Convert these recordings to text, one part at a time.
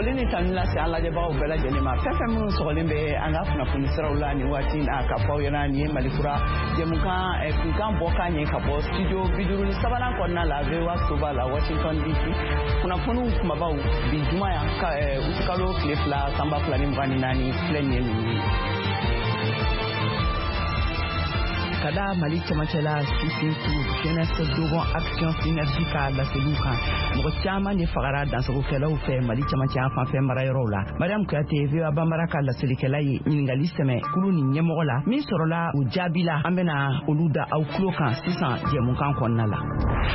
Foli ni tanula se ala de baw bɛɛ lajɛlen ma fɛn fɛn minnu sɔgɔlen bɛ an ka kunnafoni siraw la ni waati na ka fɔ ɲɛna ni ye Malikura jɛmukan kunkan bɔ ka ɲɛ ka bɔ studio 53 kɔnɔna la VOA Soba la Washington DC kunnafoniw kumabaw bi juma yan kalo tile 2 sanba 2024 filɛ nin ye ninnu kada Mali cɛmancɛla Sisinku Jeunesse Dogon Action Synergique la Seluka mɔgɔ caman de fagara dansagokɛlaw fɛ Mali cɛmancɛ fanfɛ marayɔrɔw la Mariam Kuyate VOA Bambara ka laselikɛla ye ɲininkali sɛmɛ kulu ni ɲɛmɔgɔ la min sɔrɔla u jaabi la an bɛna olu da aw tulo kan sisan jɛmukan kɔnɔna la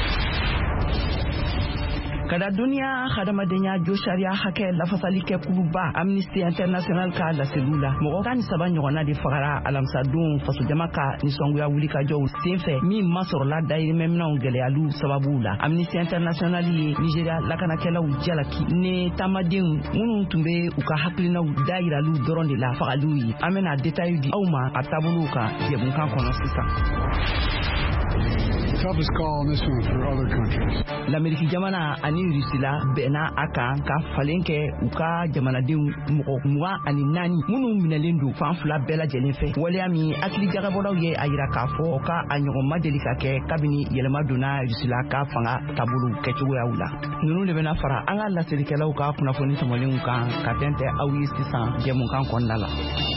kada duniya hadamadenya josharia hakɛ lafasali kɛ kuluba Amnesty International ka laselu la mɔgɔ 13 ɲɔgɔnna de fagara alamsadon fasojama ka nisɔngoya wulikajɔw senfɛ min ma sɔrɔla dayirimɛminɛw gɛlɛyalu sababu la Amnesty International ye Nigeria lakanakɛlaw jalaki ne tamadenw minnu tun bɛ u ka hakilinaw dayiralu dɔrɔn de la fagaliw ye an bɛna détail di aw ma a taabolow kan jɛmukan kɔnɔ sisan toughest call on this one for other countries. L'Amérique jamana ani Rusila bɛnna a kan ka falen kɛ u ka jamanadenw mɔgɔ 24 minnu minɛlen don fan fila bɛɛ lajɛlen fɛ waleya min hakili jagabɔlaw ye a yira k'a fɔ ka a ɲɔgɔn ma deli ka kɛ kabini yɛlɛma donna Rusila ka fanga taabolo kɛcogoyaw la ninnu de bɛna fara an ka laselikɛlaw ka kunnafoni tɛmɛlenw kan ka tɛntɛ aw ye sisan jɛmukan kɔnɔna la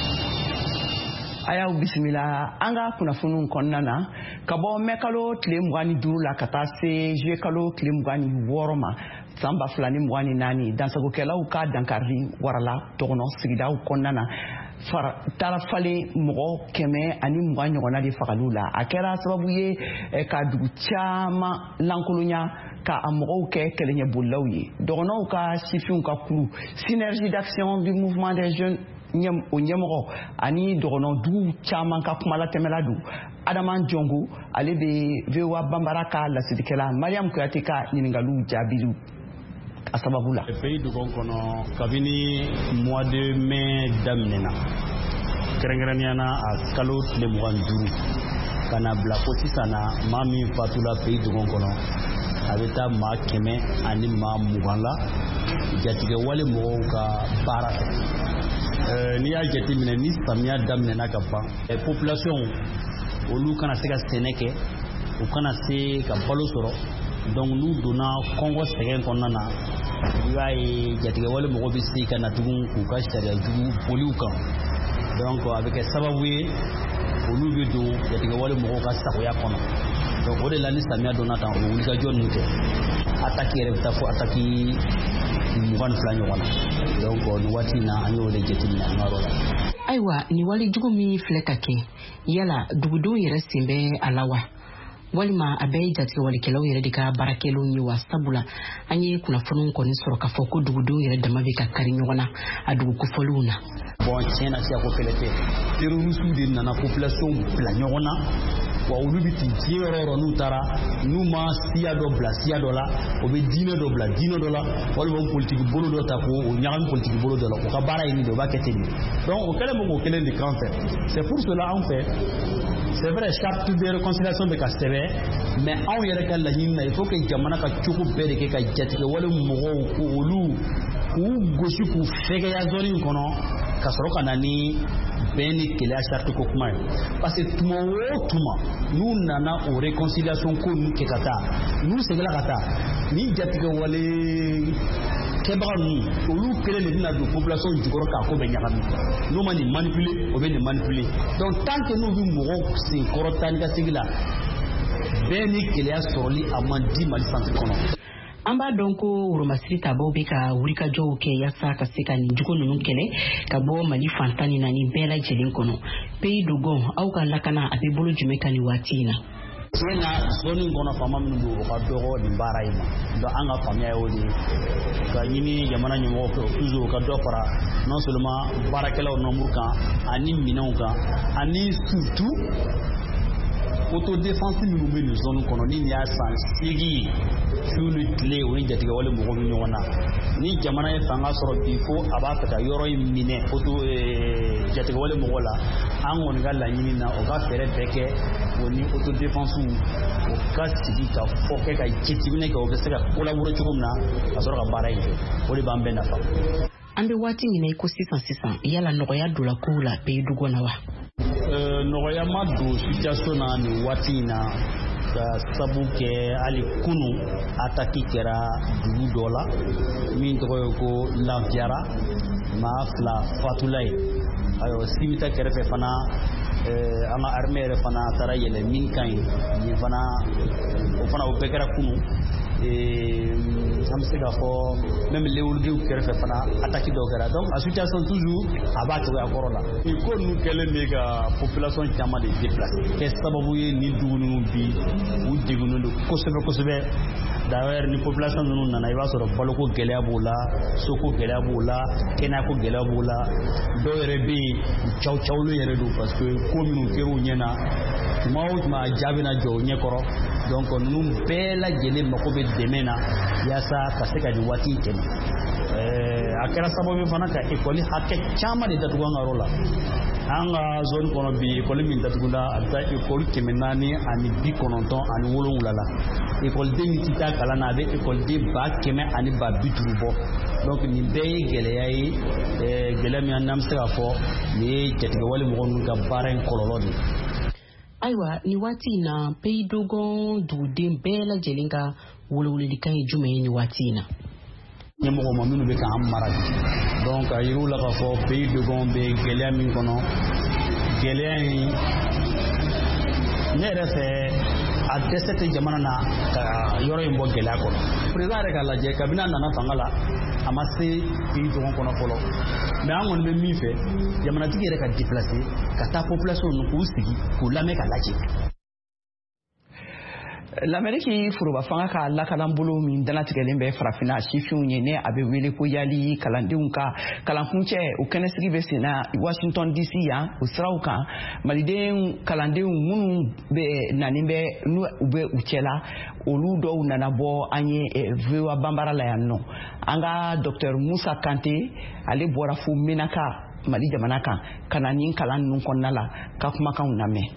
ayaw bisimila an ka kunnafoniw kɔnɔna na ka bɔ mɛkalo tile 25 la ka taa se juillet kalo tile 26 ma san 2024 dansagokɛlaw ka dankari warala tɔgɔnɔ sigidaw kɔnɔna na tarafalen mɔgɔ 120 ɲɔgɔnna de fagaliw la a kɛra sababu ye ka dugu caman lankolonya ka a mɔgɔw kɛ kɛlɛɲɛbolilaw ye dɔgɔnɔw ka sifinw ka kulu synergie d'action du mouvement des jeunes o ɲɛmɔgɔ ani dɔgɔnɔdugu caman ka kumala tɛmɛla don Adaman Jongo ale bɛ VOA Bambara ka laselikɛla Mariam Kuyate ka ɲininkaliw jaabilu a sababu la pays dugon kɔnɔ kabini mois de mai daminɛna kɛrɛnkɛrɛnniyana a kalo tile 25 ka na bila ko sisan na maa min fatula pays dugon kɔnɔ a bɛ taa maa 100 ani maa 20 la jatigɛ wale mɔgɔw ka baara fɛ n'i y'a jateminɛ ni samiya daminɛna ka ban population olu kana se ka sɛnɛ kɛ u kana se ka balo sɔrɔ donc n'u donna kɔngɔ sɛgɛn kɔnɔna na i b'a ye jatigɛ wale mɔgɔ bɛ se ka na tugun k'u ka sariya jugu boliw kan donc a bɛ kɛ sababu ye olu bɛ don jatigɛ wale mɔgɔw ka sagoya kɔnɔ donc o de la ni samiya donna tan o wulikajɔ ninnu kɛ attaque yɛrɛ bɛ taa fɔ attaque 22 ɲɔgɔn na donc ni waati na an y'o de jateminɛ an ka yɔrɔ la. Ayiwa ni wali jugu min filɛ ka kɛ yala dugudenw yɛrɛ sen bɛ a la wa walima a bɛɛ jatigɛ walikɛlaw yɛrɛ de ka baarakɛlaw ye wa sabula an ye kunnafoniw kɔni sɔrɔ k'a fɔ ko dugudenw yɛrɛ dama bɛ ka kari ɲɔgɔn na a dugu kofɔliw na. Bon tiɲɛ na siya ko kɛlɛ tɛ terroristes de nana population bila ɲɔgɔn na wa olu bɛ ti diɲɛ yɔrɔ yɔrɔ n'u taara n'u ma siya dɔ bila siya dɔ la o bɛ diinɛ dɔ bila diinɛ dɔ la walima politiki bolo dɔ ta ko o ɲagami politiki bolo dɔ la o ka baara ye nin de o b'a kɛ ten de donc o kɛlen bɛ k'o kelen de kan fɛ c'est pour cela anw fɛ c'est vrai charte de réconciliation bɛ ka sɛbɛn mais anw yɛrɛ ka laɲini na il faut que jamana ka cogo bɛɛ de kɛ ka jatigɛ wale mɔgɔw ko olu k'u gosi k'u fɛgɛya zone in kɔnɔ ka sɔrɔ ka na ni bɛn ni keleya charte ko kuma ye parce que tuma o tuma n'u nana o réconciliation ko ninnu kɛ ka taa n'u seginna ka taa ni jatigɛ wale kɛbaga ninnu olu kelen de bɛna don population jukɔrɔ k'a ko bɛ ɲagami n'u ma nin manipuler o bɛ nin manipuler donc tant que n'u bɛ mɔgɔw sen kɔrɔ taa ni ka segin la bɛn ni keleya sɔrɔli a man di Mali centre kɔnɔ. An b'a dɔn ko Woromasiri tabaw bɛ ka wulikajɔw kɛ yaasa ka se ka nin jugu ninnu kɛlɛ ka bɔ Mali fan 14 bɛɛ lajɛlen kɔnɔ. Pays Dogon aw ka lakana a bɛ bolo jumɛn kan nin waati in na? Tiɲɛ na zone in kɔnɔ faama minnu don o ka dɔgɔ nin baara in ma donc an ka faamuya y'o de ka ɲini jamana ɲɛmɔgɔw fɛ toujours ka dɔ fara non seulement baarakɛlaw nombre kan ani minɛnw kan ani surtout autodéfense minnu bɛ nin zone kɔnɔ ni nin y'a san 8 su ni tile o ni jatigɛ wale mɔgɔw bɛ ɲɔgɔn na ni jamana ye fanga sɔrɔ bi fo a b'a fɛ ka yɔrɔ in minɛ jatigɛ wale mɔgɔw la an kɔni ka laɲini na o ka fɛɛrɛ bɛɛ kɛ o ni autodéfense o ka sigi ka fɔ kɛ ka jitiminɛ kɛ o bɛ se ka collaborer cogo min na ka sɔrɔ ka baara in kɛ o de b'an bɛɛ nafa. An bɛ waati min na i ko sisan yala nɔgɔya donna kow la pays du kɔnɔ wa? Nɔgɔya ma don situation na nin waati in na ka sabu kɛ hali kunu attaque kɛra dugu dɔ la min tɔgɔ ye ko Lafiara maa 2 fatula ye ayiwa Sibita kɛrɛfɛ fana an ka armée yɛrɛ fana taara yɛlɛ min kan ye nin fana o bɛɛ kɛra kunu an bɛ se k'a fɔ même léwurudenw kɛrɛfɛ fana attaque dɔw kɛra donc a situation toujours a b'a cogoya kɔrɔ la nin ko ninnu kɛlen bɛ ka population caman de déplacer kɛ sababu ye nin dugu ninnu bi u degunnen don kosɛbɛ d'ailleurs ni population ninnu nana i b'a sɔrɔ baloko gɛlɛya b'o la soko gɛlɛya b'o la kɛnɛyako gɛlɛya b'o la dɔw yɛrɛ bɛ yen cawlen yɛrɛ don parce que ko minnu kɛr'u ɲɛna tuma o tuma a jaabi na jɔ o ɲɛkɔrɔ donc ninnu bɛɛ lajɛlen mako bɛ dɛmɛ na yaasa ka se ka nin waati tɛmɛ a kɛra sababu fana ka école hakɛ caman de datugu an ka yɔrɔ la an ka zone kɔnɔ bi école min datugula a bɛ taa école 497 la écoleden min tɛ taa kalan na a bɛ écoleden 150 bɔ donc nin bɛɛ ye gɛlɛya ye gɛlɛya min n'an bɛ se k'a fɔ nin ye jatigɛ wale mɔgɔ ninnu ka baara in kɔlɔlɔ de ye. Ayiwa ni waati in na pays dogon duguden bɛɛ lajɛlen ka welewelekan ye jumɛn ye ni waati in na? ɲɛmɔgɔ ma minnu bɛ k'an mara bi donc a yiriw la k'a fɔ pays dogon bɛ gɛlɛya min kɔnɔ gɛlɛya in ne yɛrɛ fɛ a dɛsɛ tɛ jamana na ka yɔrɔ in bɔ gɛlɛya kɔnɔ président yɛrɛ k'a lajɛ kabini a nana fanga la a ma se pays dogon kɔnɔ fɔlɔ mais an kɔni bɛ min fɛ jamanatigi yɛrɛ ka déplacer ka taa population ninnu k'u sigi k'u lamɛn ka lajɛ. L'Amérique foroba fanga ka lakalanbolo min danatigɛlen bɛ farafina sifinw ye ne a bɛ wele ko yali kalandenw ka kalankuncɛ o kɛnɛsigi bɛ sen na Washington DC yan o siraw kan malidenw kalandenw minnu bɛ nani bɛ n'u bɛ u cɛla olu dɔw nana bɔ an ye VOA banbara la yan nɔ an ka Dr Musa Kante ale bɔra fo Menaka Mali jamana kan ka na nin kalan ninnu kɔnɔna la ka kumakanw lamɛn.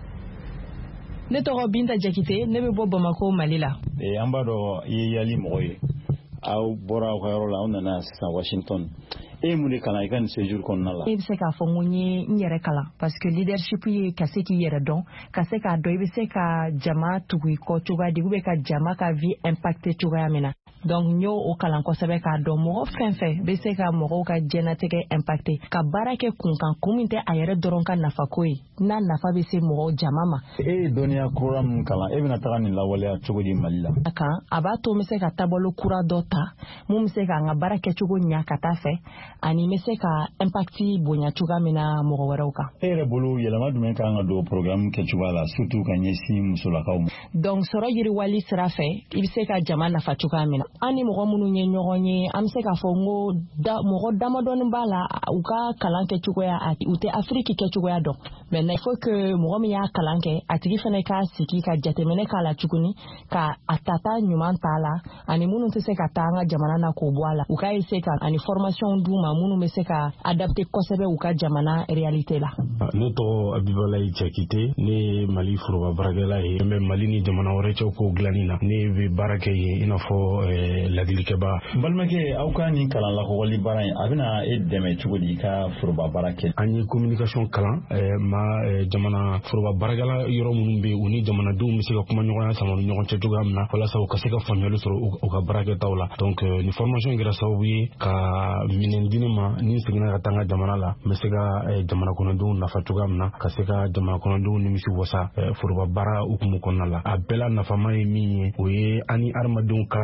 Ne tɔgɔ Binta Jakite ne bɛ bɔ Bamako Mali la. An b'a dɔn i ye yali mɔgɔ ye aw bɔra aw ka yɔrɔ la aw nana sisan Washington e mun de kalan i ka nin séjour kɔnɔna la? E bɛ se k'a fɔ n ye n yɛrɛ kalan parce que leadership ye ka se k'i yɛrɛ dɔn ka se k'a dɔn i bɛ se ka jama tugu i kɔ cogoya di ou bien ka jama ka vie impacter cogoya min na donc n y'o o kalan kosɛbɛ k'a dɔn mɔgɔ fɛn fɛn bɛ se ka mɔgɔw ka diɲɛnatigɛ impacter ka baara kɛ kunkan kun min tɛ a yɛrɛ dɔrɔn ka nafako ye n'a nafa bɛ se mɔgɔ jama ma. E ye dɔnniya kura min kalan e bɛna taga nin lawaleya cogo di Mali la? A kan a b'a to n bɛ se ka taabolo kura dɔ ta mun bɛ se ka n ka baara kɛcogo ɲa ka taa fɛ ani n bɛ se ka impacti bonya cogoya min na mɔgɔ wɛrɛw kan. E yɛrɛ bolo yɛlɛma jumɛn kan ka don programme kɛcogoya la surtout ka ɲɛsin musolakaw ma? Donc sɔrɔ yiriwali sira fɛ i bɛ se ka jama nafa cogoya min na an ni mɔgɔ minnu ye ɲɔgɔn ye an bɛ se k'a fɔ n ko mɔgɔ damadɔni b'a la u ka kalan kɛcogoya u tɛ Afiriki kɛcogoya dɔn mais il faut que mɔgɔ min y'a kalan kɛ a tigi fana k'a sigi ka jateminɛ k'a la tuguni ka a tata ɲuman t'a la ani minnu tɛ se ka taa an ka jamana na k'o bɔ a la u k'a essayer ka ani formation d'u ma minnu bɛ se ka adapter kosɛbɛ u ka jamana réalité la. Ne tɔgɔ Abibalayi Jakite ne ye Mali foroba baarakɛla ye n bɛ Mali ni jamana wɛrɛ cɛw ko dilanni na ne bɛ baara kɛ yen i n'a fɔ ladilikɛba. N balimakɛ aw ka nin kalan lakɔgɔli baara in a bɛna e dɛmɛ cogo di i ka foroba baara kɛ? An ye communication kalan jamana foroba baarakɛla yɔrɔ minnu bɛ u ni jamanadenw bɛ se ka kuma ɲɔgɔnya sama ni ɲɔgɔn cɛ cogoya min na walasa u ka se ka faamuyali sɔrɔ u ka baarakɛtaw la donc ni formation kɛra sababu ye ka minɛn di ne ma ni seginna ka taa n ka jamana la n bɛ se ka jamana kɔnɔdenw nafa cogoya min na ka se ka jamana kɔnɔdenw nimisi wasa foroba baara hukumu kɔnɔna la a bɛɛ la nafama ye min ye o ye an ni adamadenw kalala ɲɔgɔn na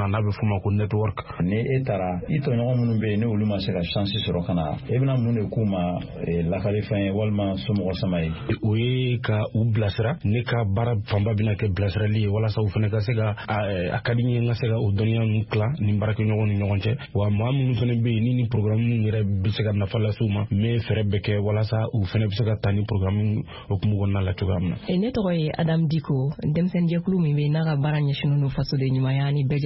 na n'a bɛ f'o ma ko network. Ni e taara i tɔɲɔgɔn minnu bɛ yen ni olu ma se ka chance sɔrɔ ka na e bɛna mun de k'u ma lakali fɛn ye walima somɔgɔ sama ye. O ye ka u bilasira ne ka baara fanba bɛna kɛ bilasirali ye walasa u fana ka se ka a ka di n ye n ka se ka o dɔnniya ninnu tila ni baarakɛɲɔgɔn ni ɲɔgɔn cɛ wa maa minnu fana bɛ yen ni programme yɛrɛ bɛ se ka nafa lase u ma n bɛ fɛɛrɛ bɛɛ kɛ walasa u fana bɛ se ka taa ni programme hukumu kɔnɔna la cogoya min na. Ne tɔgɔ ye Adam Diko denmisɛnninjɛkulu min bɛ n'a ka baara ɲɛsinnen don fasoden ɲumanya ni bɛɛ